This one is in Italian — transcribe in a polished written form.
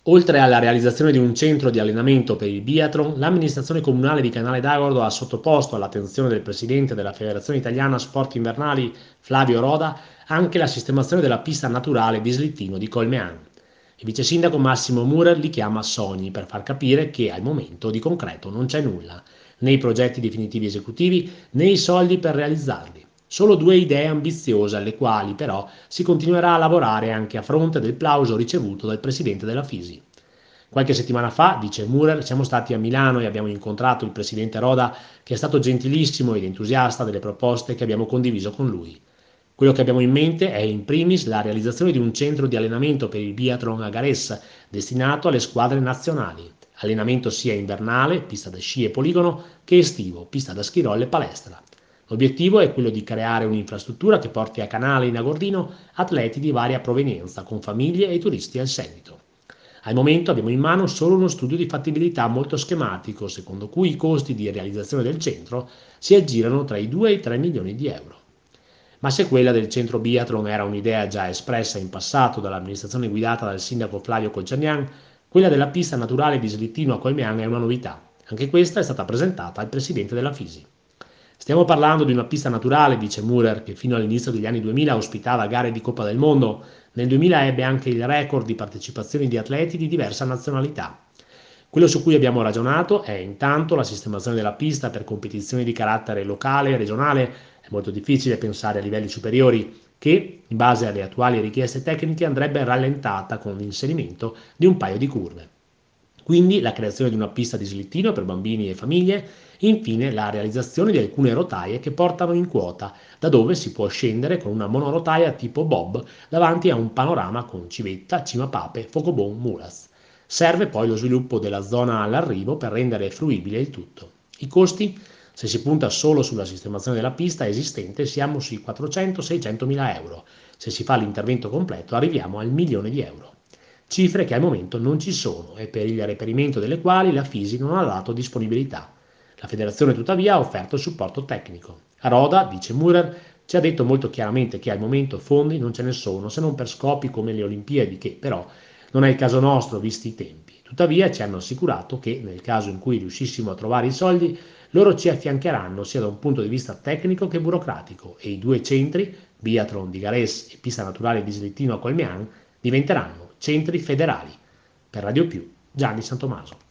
Oltre alla realizzazione di un centro di allenamento per il biathlon, l'amministrazione comunale di Canale d'Agordo ha sottoposto all'attenzione del presidente della Federazione Italiana Sport Invernali, Flavio Roda, anche la sistemazione della pista naturale di slittino di Colmean. Il vice sindaco Massimo Murer li chiama sogni per far capire che al momento di concreto non c'è nulla, né i progetti definitivi esecutivi né i soldi per realizzarli. Solo due idee ambiziose alle quali però si continuerà a lavorare anche a fronte del plauso ricevuto dal presidente della Fisi. Qualche settimana fa, dice Murer, siamo stati a Milano e abbiamo incontrato il presidente Roda, che è stato gentilissimo ed entusiasta delle proposte che abbiamo condiviso con lui. Quello che abbiamo in mente è in primis la realizzazione di un centro di allenamento per il biathlon a Gares, destinato alle squadre nazionali. Allenamento sia invernale, pista da sci e poligono, che estivo, pista da schirolle e palestra. L'obiettivo è quello di creare un'infrastruttura che porti a Canale in Agordino atleti di varia provenienza, con famiglie e turisti al seguito. Al momento abbiamo in mano solo uno studio di fattibilità molto schematico, secondo cui i costi di realizzazione del centro si aggirano tra i 2 e i 3 milioni di euro. Ma se quella del centro biathlon era un'idea già espressa in passato dall'amministrazione guidata dal sindaco Flavio Colciagnan, quella della pista naturale di slittino a Colmean è una novità. Anche questa è stata presentata al presidente della Fisi. Stiamo parlando di una pista naturale, dice Murer, che fino all'inizio degli anni 2000 ospitava gare di Coppa del Mondo. Nel 2000 ebbe anche il record di partecipazioni di atleti di diversa nazionalità. Quello su cui abbiamo ragionato è intanto la sistemazione della pista per competizioni di carattere locale e regionale. È molto difficile pensare a livelli superiori che, in base alle attuali richieste tecniche, andrebbe rallentata con l'inserimento di un paio di curve. Quindi la creazione di una pista di slittino per bambini e famiglie e infine la realizzazione di alcune rotaie che portano in quota, da dove si può scendere con una monorotaia tipo bob davanti a un panorama con civetta, cima pape, focobon, mulas. Serve poi lo sviluppo della zona all'arrivo per rendere fruibile il tutto. I costi? Se si punta solo sulla sistemazione della pista esistente siamo sui 400-600 mila euro. Se si fa l'intervento completo arriviamo al milione di euro. Cifre che al momento non ci sono e per il reperimento delle quali la Fisi non ha dato disponibilità. La federazione tuttavia ha offerto il supporto tecnico. A Roda, dice Murer, ci ha detto molto chiaramente che al momento fondi non ce ne sono, se non per scopi come le Olimpiadi, che però non è il caso nostro visti i tempi. Tuttavia ci hanno assicurato che, nel caso in cui riuscissimo a trovare i soldi, loro ci affiancheranno sia da un punto di vista tecnico che burocratico e i due centri, Biathlon di Gares e Pista Naturale di Slittino a Colmean, diventeranno centri federali. Per Radio Più, Gianni Santomaso.